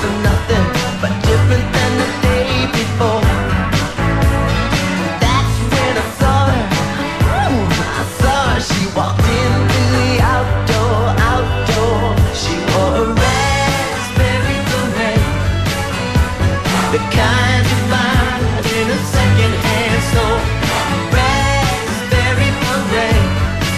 for nothing but different than the day before. That's when I saw her. Ooh, I saw her. She walked into the outdoor. She wore a raspberry beret, the kind you find in a second-hand store. Raspberry beret.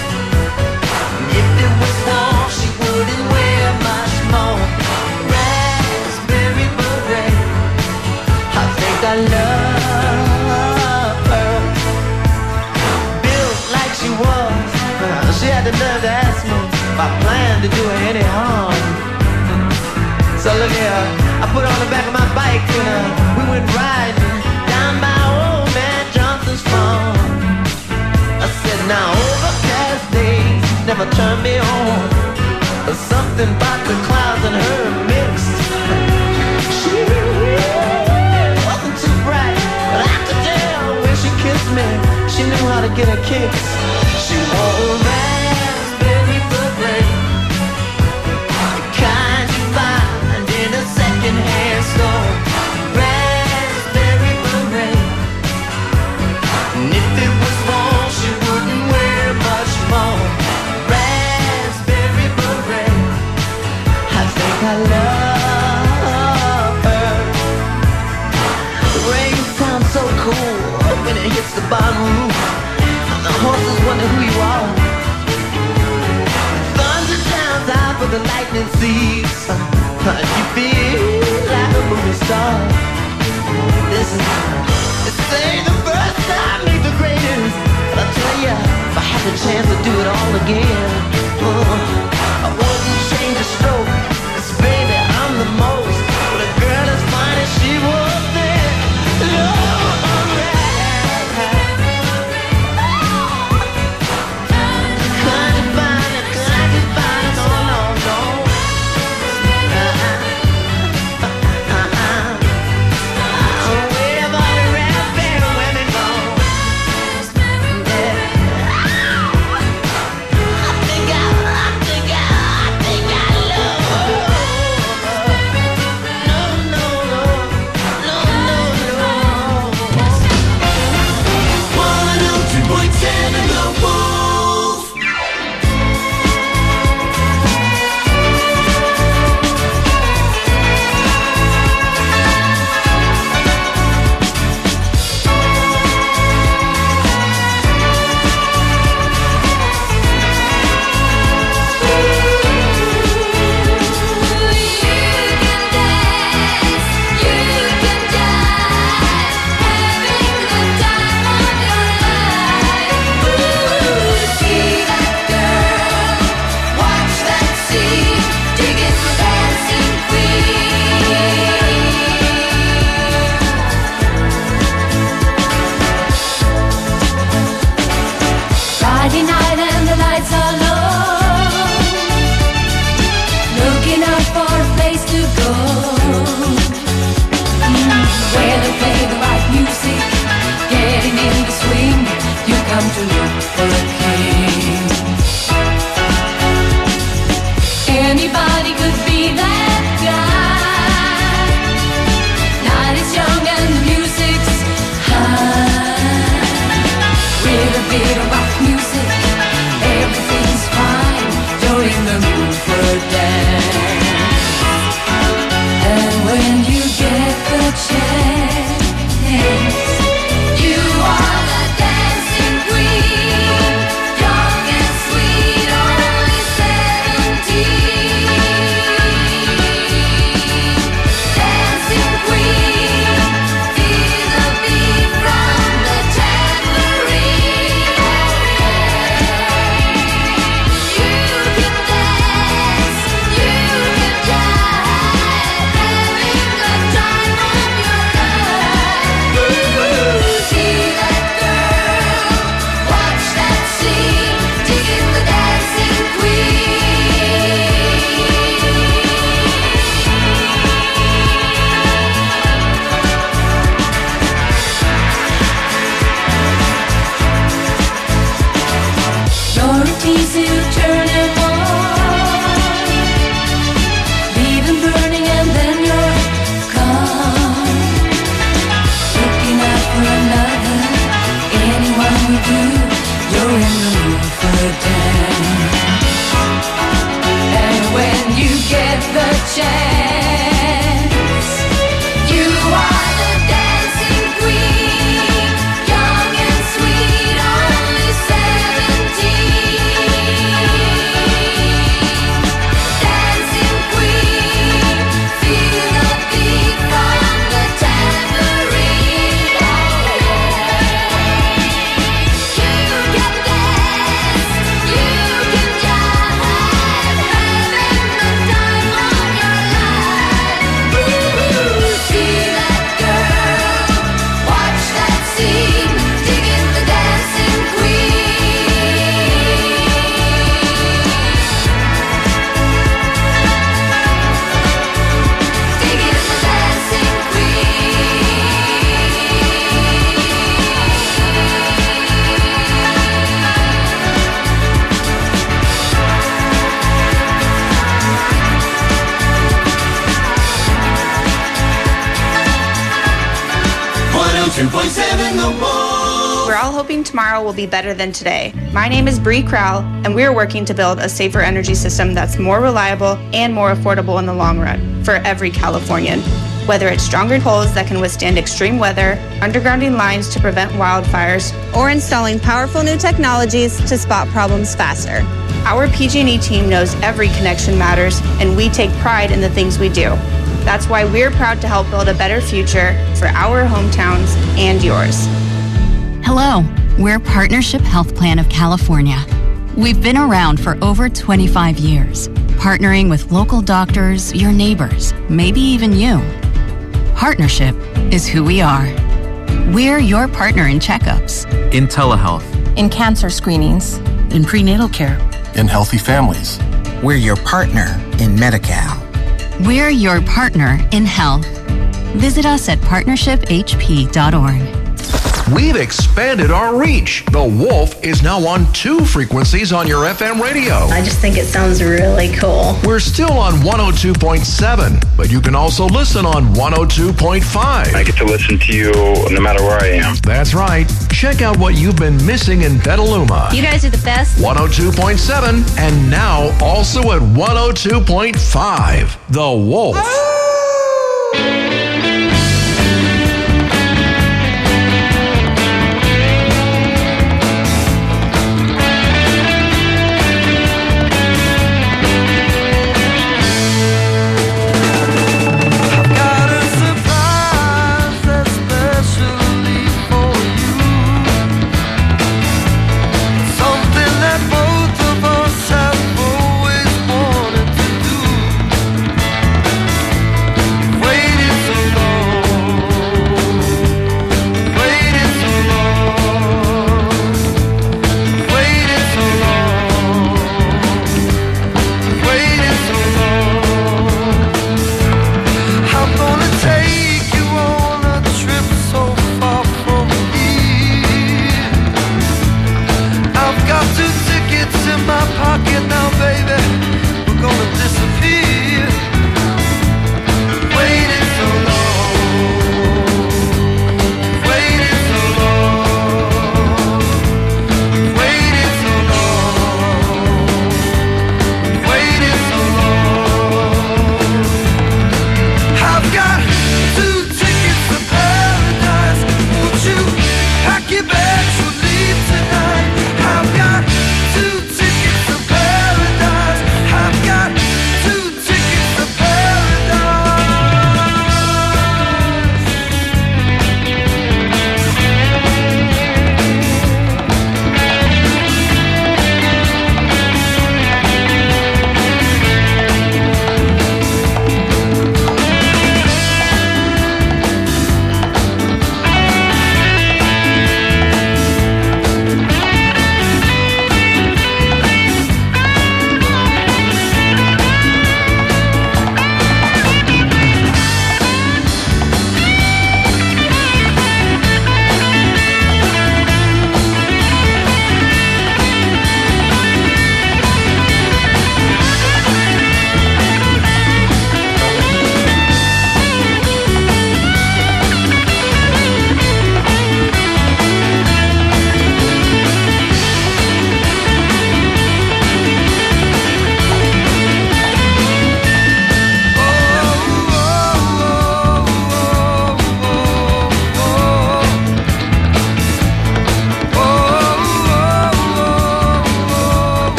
If it was warm, she wouldn't wear much more. Raspberry beret. I think I love her. Built like she was, she had the nerve to ask me if I planned to do her any harm. So look here, I put her on the back of my bike and we went riding down by old man Johnson's farm. I said, now overcast days never turn me on. There's something about the clouds and her mixed. She wasn't too bright, but I could tell when she kissed me, she knew how to get a kiss. She wore a raspberry beret, the kind you find in a second-hand store. Raspberry beret. And if it was warm, she wouldn't wear much more. Raspberry beret. I think I love her. The rain sounds so cool when it hits the bottom roof, and the horses wonder who you are. Thunder sounds out, but the lightning sees. You feel like a movie star. Listen, this ain't the first time, ain't the greatest. But I tell ya, if I had the chance to do it all again, I wouldn't change a stroke. 'Cause baby, I'm the most. But a girl as fine as she was then, Lord, I think 102.7 The Wolf. We're all hoping tomorrow will be better than today. My name is Bree Crowell, and we're working to build a safer energy system that's more reliable and more affordable in the long run for every Californian. Whether it's stronger poles that can withstand extreme weather, undergrounding lines to prevent wildfires, or installing powerful new technologies to spot problems faster. Our PG&E team knows every connection matters, and we take pride in the things we do. That's why we're proud to help build a better future for our hometowns and yours. Hello, we're Partnership Health Plan of California. We've been around for over 25 years, partnering with local doctors, your neighbors, maybe even you. Partnership is who we are. We're your partner in checkups, in telehealth, in cancer screenings, in prenatal care, in healthy families. We're your partner in Medi-Cal. We're your partner in health. Visit us at partnershiphp.org. We've expanded our reach. The Wolf is now on 2 frequencies on your FM radio. I just think it sounds really cool. We're still on 102.7, but you can also listen on 102.5. I get to listen to you no matter where I am. That's right. Check out what you've been missing in Petaluma. You guys are the best. 102.7, and now also at 102.5. The Wolf.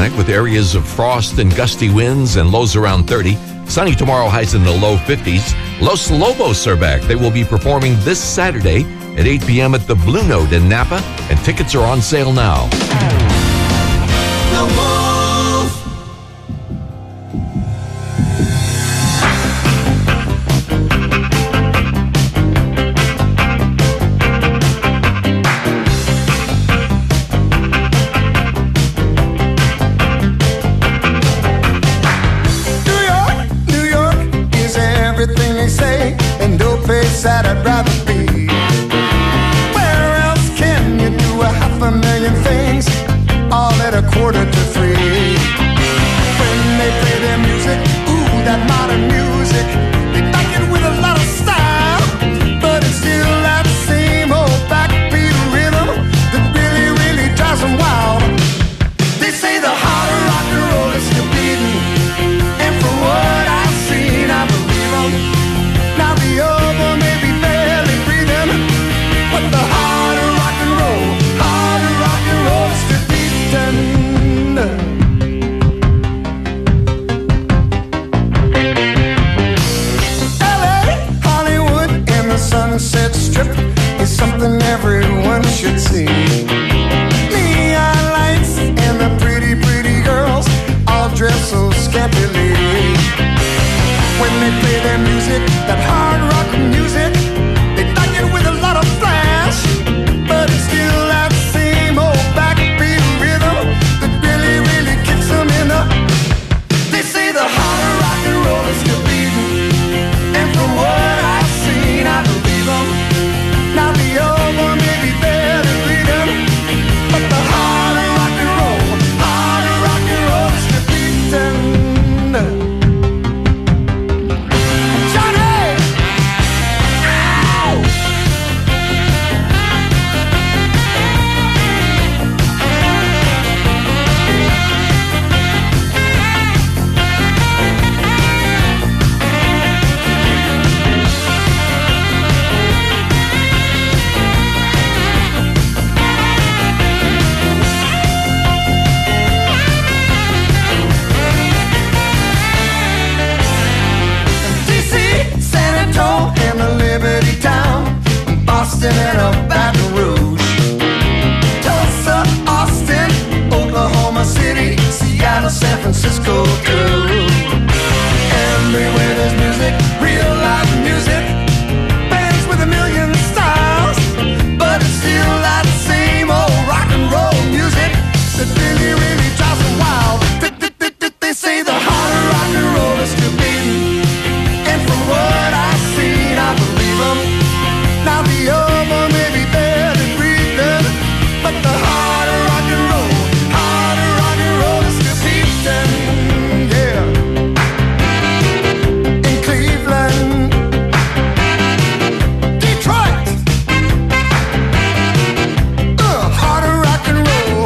tonight with areas of frost and gusty winds and lows around 30. Sunny tomorrow, highs in the low 50s. Los Lobos are back. They will be performing this Saturday at 8 p.m. at the Blue Note in Napa, and tickets are on sale now. The Wolf. New York is everything they say, and no place that I'd rather be. Where else can you do 500,000 things all at 2:45? When they play their music, ooh, that modern music, they back it with a lot of style, but it's still that same old backbeat rhythm that really, really drives them wild. They say the heart of rock and roll is still beating, and from what I've seen, I believe them. Now the other may be barely breathing, but the heart of rock and roll is still beating. LA, Hollywood, and the Sunset Strip is something everyone should see. Neon lights and the pretty, pretty girls all dress so scantily. When they play their music, that hard rock music, they back it with a lot of flash, but it's still that same old backbeat rhythm that really, really kicks them in the. They say the heart of rock and roll is still beating, and from what I've seen, I believe them. Now the old one may be barely breathing, but the heart of rock and roll is still beating. Johnny! Ow! DC, San Antonio, and the Liberty Town, Boston and Baton Rouge, Tulsa, Austin, Oklahoma City, Seattle, San Francisco too. Everywhere there's music, real live music, bands with a million styles, but it's still that same old rock and roll music that really, really drives them wild. They say the heart of rock and roll is still beating, and from what I've seen, I believe them. Now the other may be barely breathing, but the heart of rock and roll is still beating, yeah. In Cleveland, Detroit, heart of rock and roll.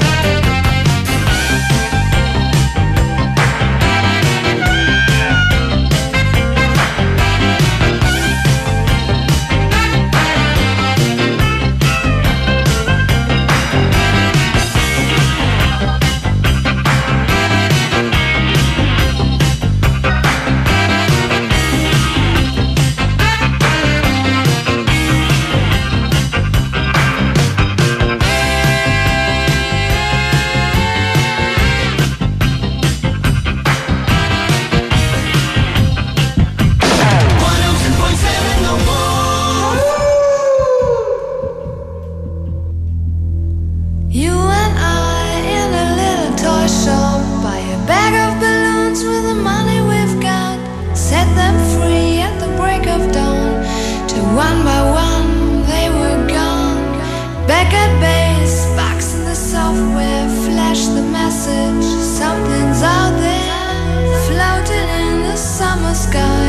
You and I in a little toy shop, buy a bag of balloons with the money we've got, set them free at the break of dawn, till one by one they were gone. Back at base, box in the software, flash the message, something's out there, floating in the summer sky.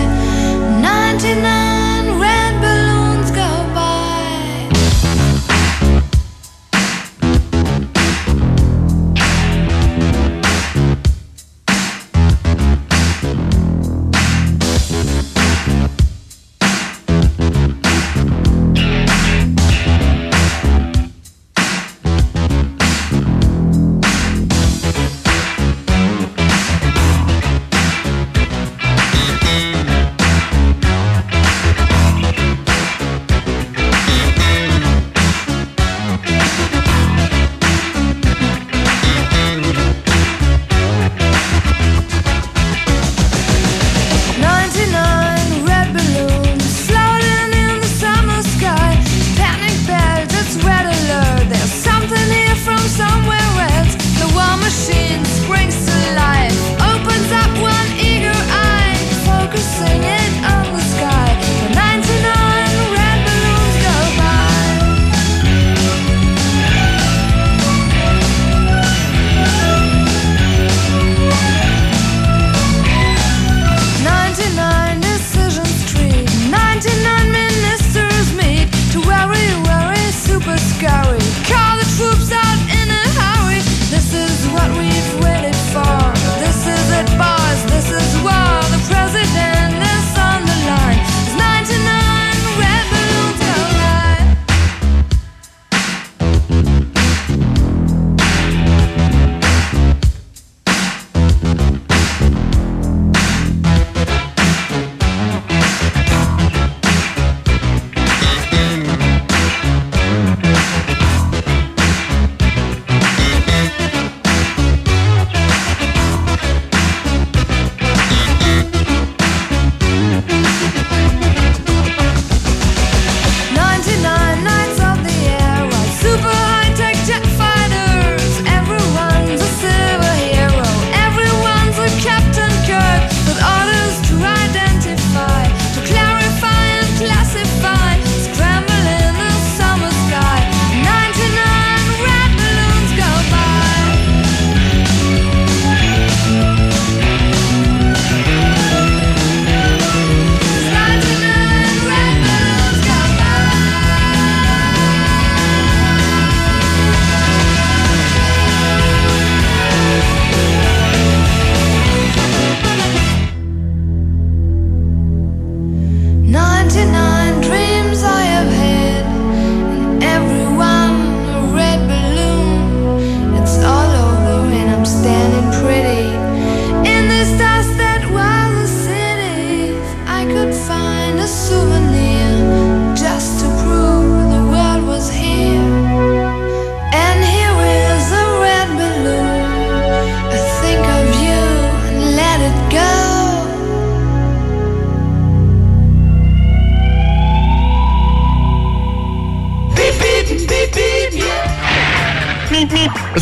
99 red balloons go by.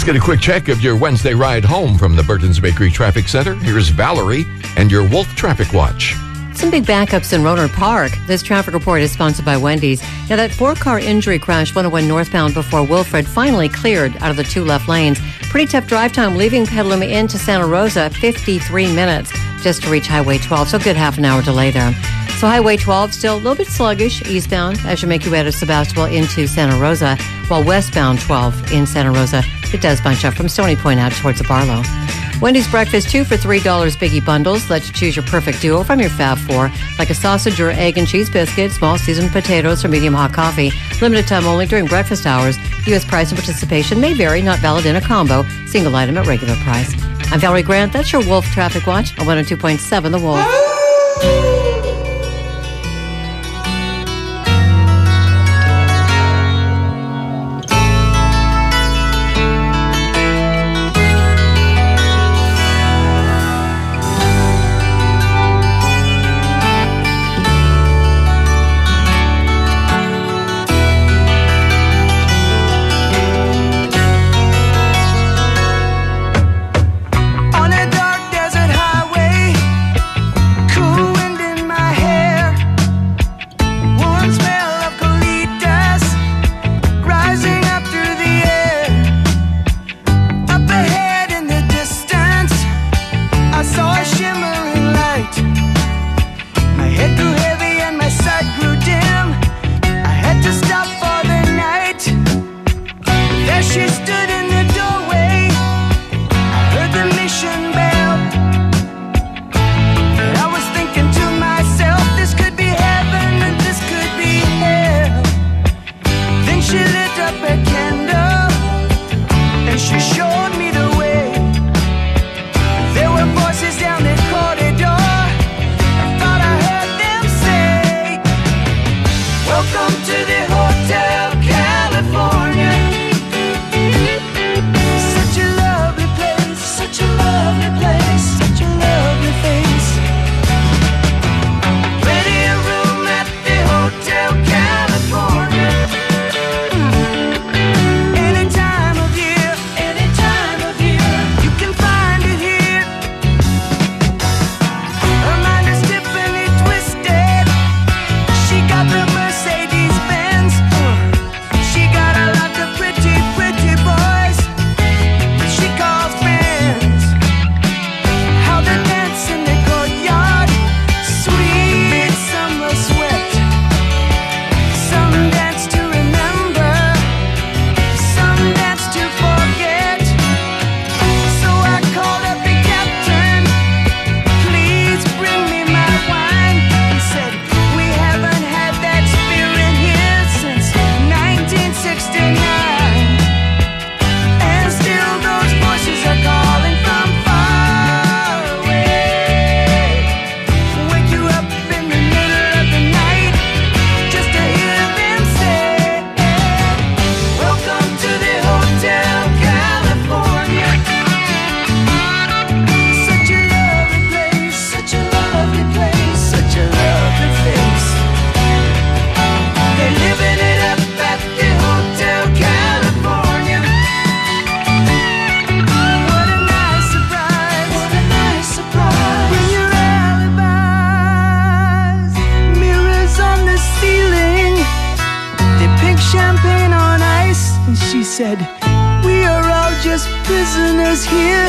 get a quick check of your Wednesday ride home from the Burton's Bakery Traffic Center. Here's Valerie and your Wolf Traffic Watch. Some big backups in Rohnert Park. This traffic report is sponsored by Wendy's. Now, that 4-car injury crash 101 northbound before Wilfred finally cleared out of the 2 left lanes. Pretty tough drive time leaving Petaluma into Santa Rosa, 53 minutes just to reach Highway 12. So a good half an hour delay there. So Highway 12 still a little bit sluggish eastbound as you make your way out of Sebastopol into Santa Rosa, while westbound 12 in Santa Rosa, it does bunch up from Stony Point out towards the Barlow. Wendy's breakfast 2 for $3 biggie bundles let you choose your perfect duo from your Fab 4, like a sausage or egg and cheese biscuit, small seasoned potatoes, or medium hot coffee. Limited time only during breakfast hours. U.S. price and participation may vary, not valid in a combo. Single item at regular price. I'm Valerie Grant. That's your Wolf Traffic Watch on 102.7 The Wolf. said, we are all just prisoners here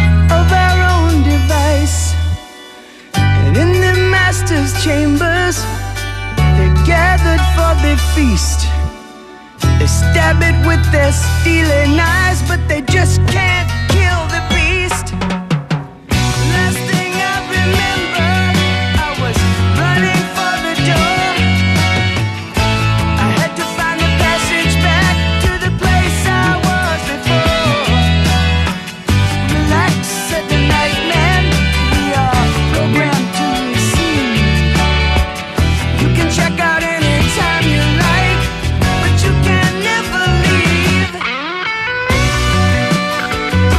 of our own device. And in the master's chambers, they're gathered for their feast. They stab it with their steely knives, but they just can't kill the beast. Last thing I remember, I was running for the door. I had to find the passage back to the place I was before. Relax, said the night man, we are programmed to receive. You can check out anytime you like, but you can never leave.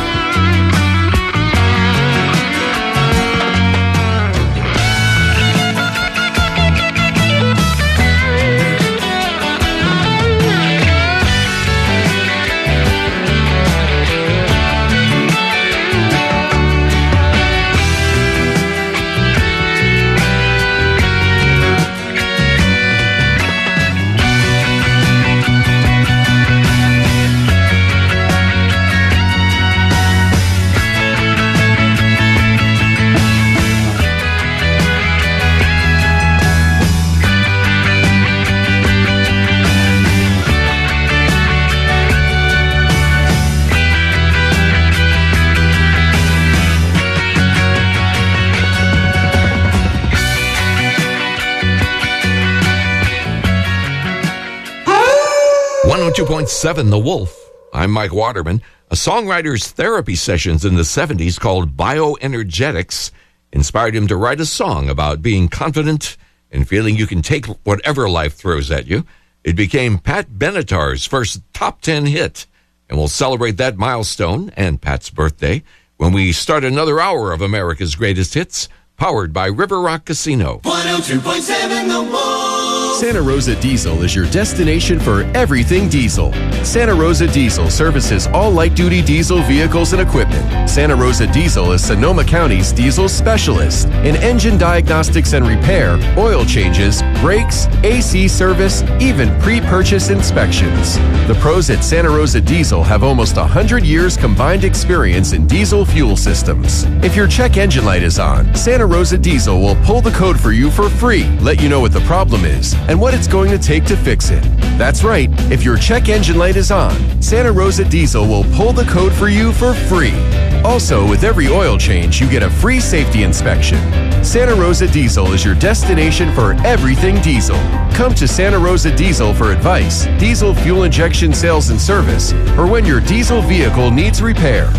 102.7 The Wolf. I'm Mike Waterman. A songwriter's therapy sessions in the 70s called Bioenergetics inspired him to write a song about being confident and feeling you can take whatever life throws at you. It became Pat Benatar's first top 10 hit, and we'll celebrate that milestone and Pat's birthday when we start another hour of America's Greatest Hits, powered by River Rock Casino. 102.7 The Wolf. Santa Rosa Diesel is your destination for everything diesel. Santa Rosa Diesel services all light-duty diesel vehicles and equipment. Santa Rosa Diesel is Sonoma County's diesel specialist in engine diagnostics and repair, oil changes, brakes, AC service, even pre-purchase inspections. The pros at Santa Rosa Diesel have almost 100 years combined experience in diesel fuel systems. If your check engine light is on, Santa Rosa Diesel will pull the code for you for free, let you know what the problem is, and what it's going to take to fix it. That's right, if your check engine light is on, Santa Rosa Diesel will pull the code for you for free. Also, with every oil change, you get a free safety inspection. Santa Rosa Diesel is your destination for everything diesel. Come to Santa Rosa Diesel for advice, diesel fuel injection sales and service, or when your diesel vehicle needs repair.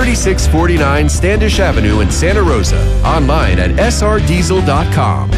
3649 Standish Avenue in Santa Rosa. Online at srdiesel.com.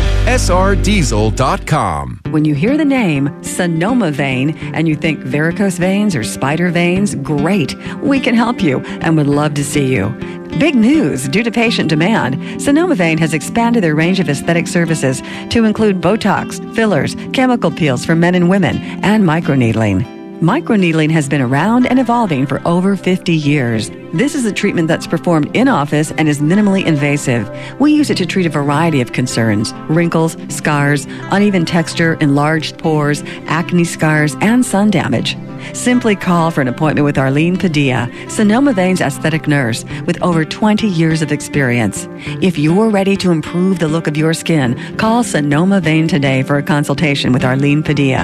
srdiesel.com. When you hear the name Sonoma Vein and you think varicose veins or spider veins, great. We can help you and would love to see you. Big news! Due to patient demand, Sonoma Vein has expanded their range of aesthetic services to include Botox, fillers, chemical peels for men and women, and microneedling. Microneedling has been around and evolving for over 50 years. This is a treatment that's performed in office and is minimally invasive. We use it to treat a variety of concerns: wrinkles, scars, uneven texture, enlarged pores, acne scars, and sun damage. Simply call for an appointment with Arlene Padilla, Sonoma Vein's aesthetic nurse with over 20 years of experience. If you're ready to improve the look of your skin, call Sonoma Vein today for a consultation with Arlene Padilla,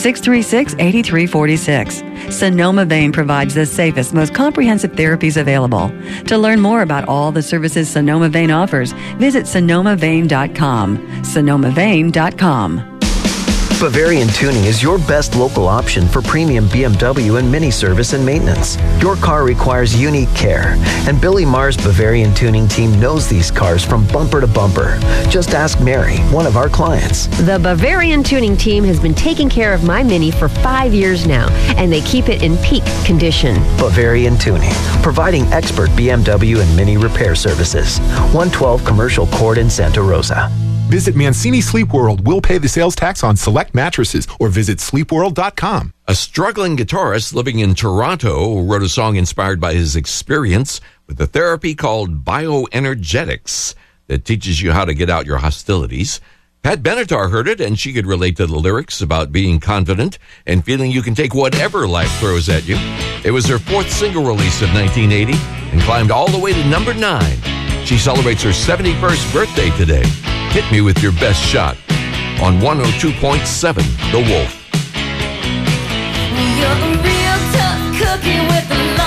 636-8346. Sonoma Vein provides the safest, most comprehensive therapies available. To learn more about all the services Sonoma Vein offers, visit sonomavein.com. sonomavein.com. Bavarian Tuning is your best local option for premium BMW and Mini service and maintenance. Your car requires unique care, and Billy Marr's Bavarian Tuning team knows these cars from bumper to bumper. Just ask Mary, one of our clients. The Bavarian Tuning team has been taking care of my Mini for 5 years now, and they keep it in peak condition. Bavarian Tuning, providing expert BMW and Mini repair services. 112 Commercial Court in Santa Rosa. Visit Mancini Sleep World. We'll pay the sales tax on select mattresses, or visit sleepworld.com. A struggling guitarist living in Toronto wrote a song inspired by his experience with a therapy called Bioenergetics that teaches you how to get out your hostilities. Pat Benatar heard it, and she could relate to the lyrics about being confident and feeling you can take whatever life throws at you. It was her fourth single release of 1980 and climbed all the way to number 9. She celebrates her 71st birthday today. Hit me with your best shot on 102.7 The Wolf. You're a real tough cookie with a